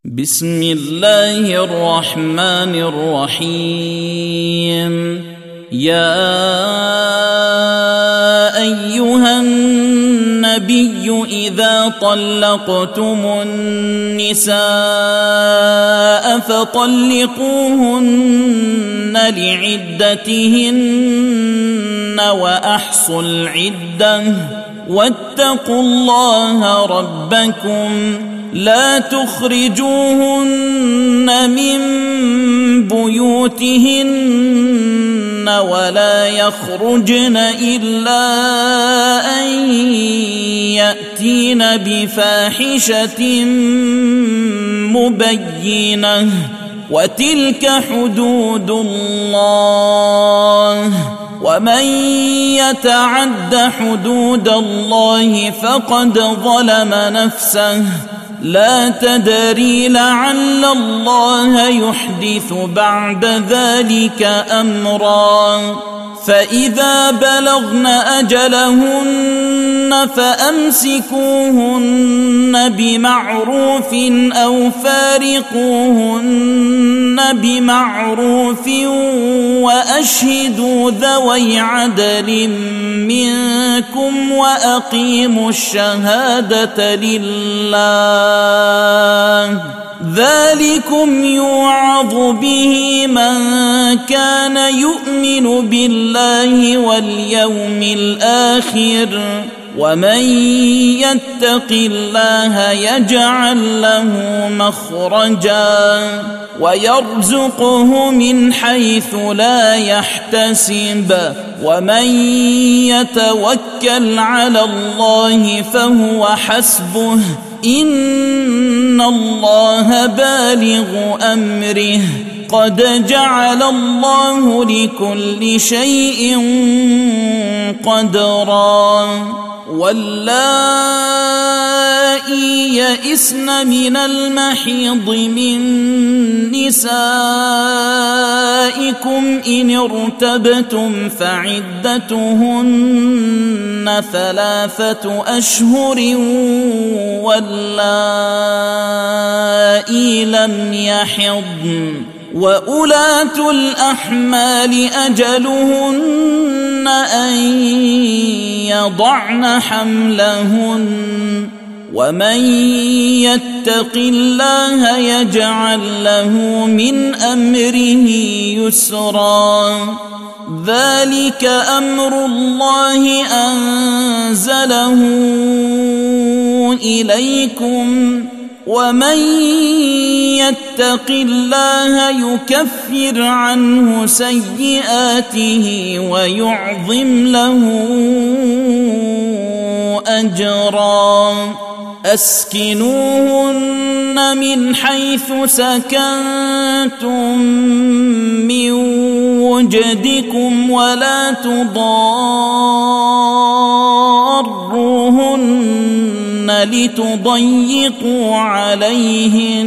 بسم الله الرحمن الرحيم. يا أيها النبي إذا طلقتم النساء فطلقوهن لعدتهن وأحصوا العدة واتقوا الله ربكم لا تخرجوهن من بيوتهن ولا يخرجن إلا أن يأتين بفاحشة مبينة وتلك حدود الله ومن يتعد حدود الله فقد ظلم نفسه لا تدري لعل الله يحدث بعد ذلك أمرا فإذا بلغن أجلهن فأمسكوهن بمعروف أو فارقوهن بمعروف وأشهدوا ذوي عدل منكم وأقيموا الشهادة لله ذلكم يوعظ به من كان يؤمن بالله واليوم الآخر ومن يتق الله يجعل له مخرجا ويرزقه من حيث لا يحتسب ومن يتوكل على الله فهو حسبه إن الله بالغ أمره قد جعل الله لكل شيء قدرا واللائي يئسن من المحيض من نسائكم إن ارتبتم فعدتهن 3 أشهر واللائي لم يحضن وأولاة الأحمال أجلهن أن يضعن حملهن ومن يتق الله يجعل له من أمره يسرا ذلك أمر الله أنزله إليكم ومن يتق الله يكفر عنه سيئاته ويعظم له أجرا أسكنوهن من حيث سكنتم من وجدكم ولا تضاروهن لتضيقوا عليهن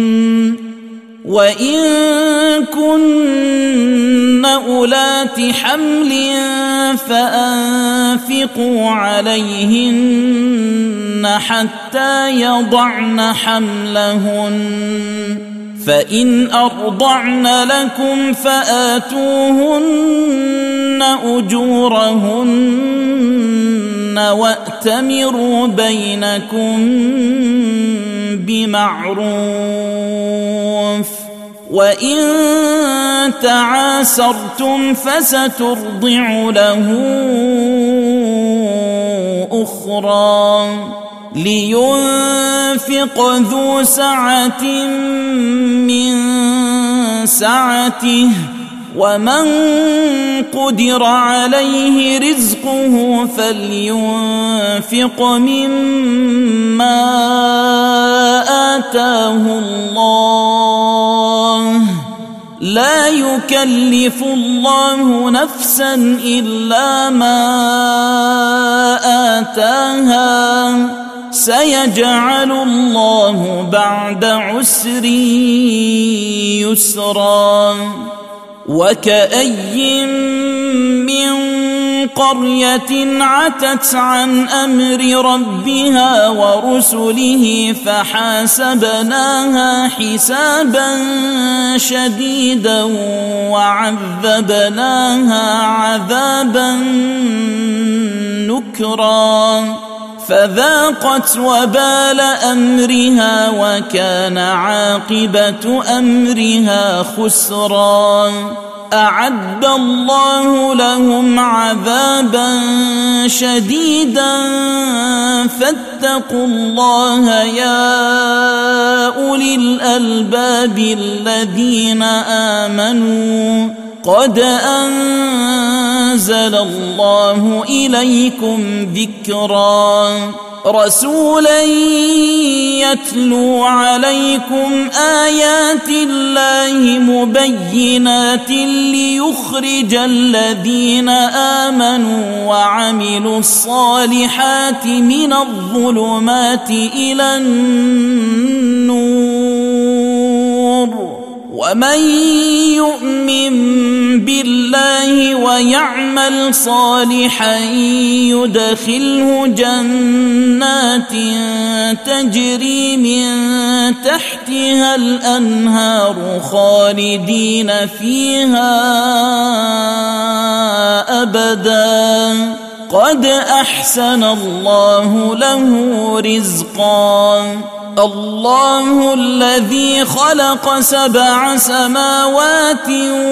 وإن كن أولات حمل فأنفقوا عليهن حتى يضعن حملهن فإن أرضعن لكم فآتوهن أجورهن وأتمروا بينكم بمعروف وإن تعاسرتم فسترضع له أخرى لينفق ذو سعة من سعته ومن قدر عليه رزقه فلينفق مما آتاه الله لا يكلف الله نفسا إلا ما آتاها سيجعل الله بعد عسر يسرا وكأي من قرية عتت عن أمر ربها ورسله فحاسبناها حسابا شديدا وعذبناها عذابا نكرا فذاقت وبال أمرها وكان عاقبة أمرها خسرا أعد الله لهم عذابا شديدا فاتقوا الله يا أولي الألباب الذين آمنوا قد أنزل الله إليكم ذكرا رسولا يتلو عليكم آيات الله مبينات ليخرج الذين آمنوا وعملوا الصالحات من الظلمات إلى النور ومن يؤمن بالله ويعمل صالحا يدخله جنات تجري من تحتها الأنهار خالدين فيها أبدا قد أحسن الله له رزقا الله الذي خلق 7 سماوات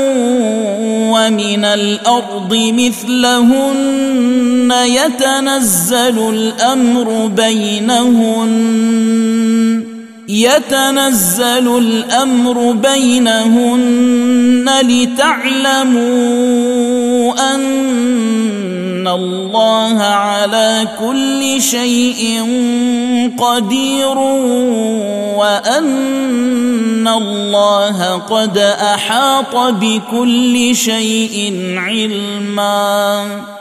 ومن الأرض مثلهن يتنزل الأمر بينهن لتعلموا أن الله على كل شيء قدير وأن الله قد أحاط بكل شيء علما